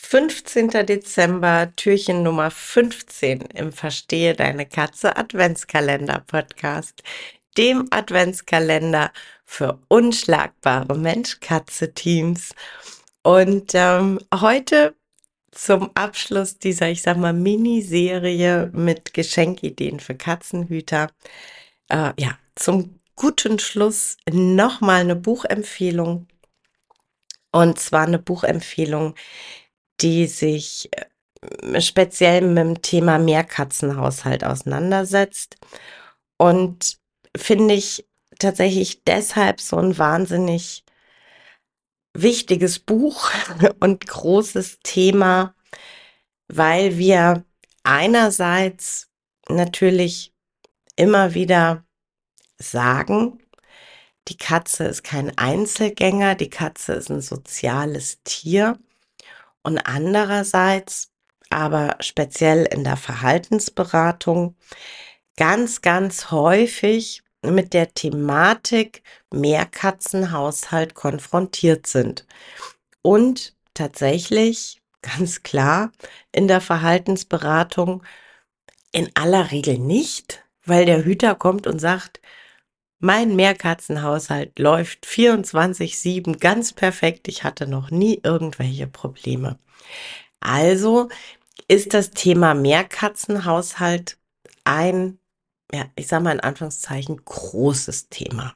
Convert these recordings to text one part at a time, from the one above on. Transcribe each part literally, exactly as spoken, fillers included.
fünfzehnter Dezember, Türchen Nummer fünfzehn im Verstehe deine Katze Adventskalender-Podcast, dem Adventskalender für unschlagbare Mensch-Katze-Teams. Und ähm, heute zum Abschluss dieser, ich sag mal, Miniserie mit Geschenkideen für Katzenhüter. Äh, ja, zum guten Schluss nochmal eine Buchempfehlung. Und zwar eine Buchempfehlung, die sich äh, speziell mit dem Thema Mehrkatzenhaushalt auseinandersetzt. Und finde ich tatsächlich deshalb so ein wahnsinnig wichtiges Buch und großes Thema, weil wir einerseits natürlich immer wieder sagen, die Katze ist kein Einzelgänger, die Katze ist ein soziales Tier. Und andererseits, aber speziell in der Verhaltensberatung, ganz, ganz häufig mit der Thematik Mehrkatzenhaushalt konfrontiert sind. Und tatsächlich, ganz klar, in der Verhaltensberatung in aller Regel nicht, weil der Hüter kommt und sagt, mein Mehrkatzenhaushalt läuft vierundzwanzig sieben ganz perfekt. Ich hatte noch nie irgendwelche Probleme. Also ist das Thema Mehrkatzenhaushalt ein, ja, ich sage mal in Anführungszeichen, großes Thema.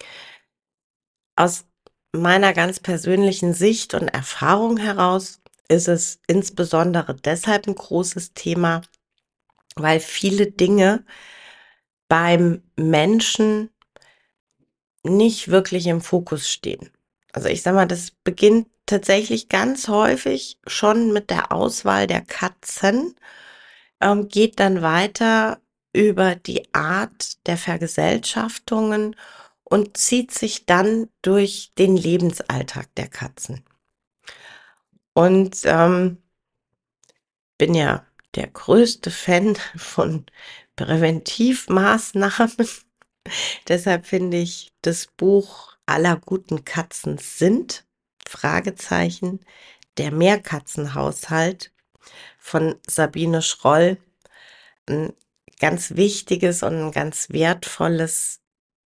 Aus meiner ganz persönlichen Sicht und Erfahrung heraus ist es insbesondere deshalb ein großes Thema, weil viele Dinge beim Menschen nicht wirklich im Fokus stehen. Also ich sag mal, das beginnt tatsächlich ganz häufig schon mit der Auswahl der Katzen, ähm, geht dann weiter über die Art der Vergesellschaftungen und zieht sich dann durch den Lebensalltag der Katzen. Und ähm, bin ja der größte Fan von Präventivmaßnahmen. Deshalb finde ich das Buch Aller guten Katzen sind, Fragezeichen, der Mehrkatzenhaushalt von Sabine Schroll, ein ganz wichtiges und ein ganz wertvolles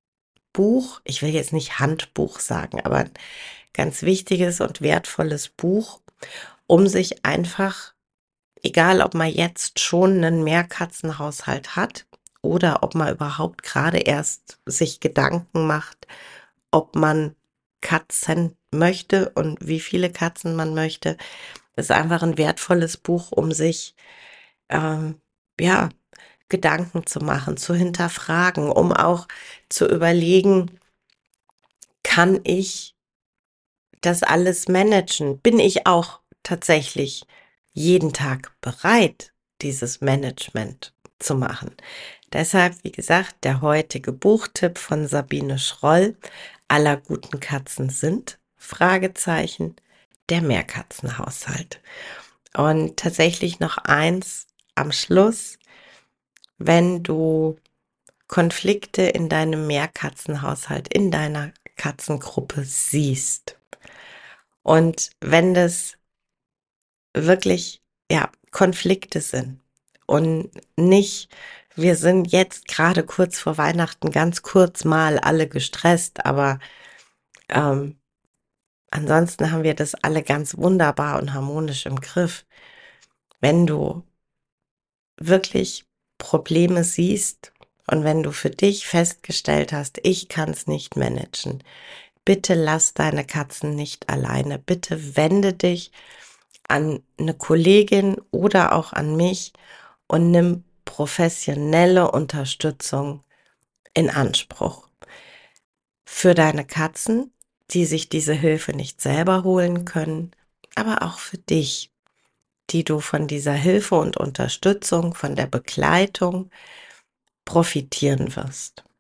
Buch. Ich will jetzt nicht Handbuch sagen, aber ein ganz wichtiges und wertvolles Buch, um sich einfach, egal ob man jetzt schon einen Mehrkatzenhaushalt hat oder ob man überhaupt gerade erst sich Gedanken macht, ob man Katzen möchte und wie viele Katzen man möchte, ist einfach ein wertvolles Buch, um sich ähm, ja Gedanken zu machen, zu hinterfragen, um auch zu überlegen, kann ich das alles managen? Bin ich auch tatsächlich jeden Tag bereit, dieses Management zu machen? Deshalb, wie gesagt, der heutige Buchtipp von Sabine Schroll, Aller guten Katzen sind, Fragezeichen, der Mehrkatzenhaushalt. Und tatsächlich noch eins am Schluss, wenn du Konflikte in deinem Mehrkatzenhaushalt, in deiner Katzengruppe siehst und wenn das wirklich, ja, Konflikte sind und nicht, wir sind jetzt gerade kurz vor Weihnachten ganz kurz mal alle gestresst, aber ähm, ansonsten haben wir das alle ganz wunderbar und harmonisch im Griff. Wenn du wirklich Probleme siehst und wenn du für dich festgestellt hast, ich kann es nicht managen, bitte lass deine Katzen nicht alleine. Bitte wende dich an eine Kollegin oder auch an mich und nimm professionelle Unterstützung in Anspruch. Für deine Katzen, die sich diese Hilfe nicht selber holen können, aber auch für dich, die du von dieser Hilfe und Unterstützung, von der Begleitung profitieren wirst.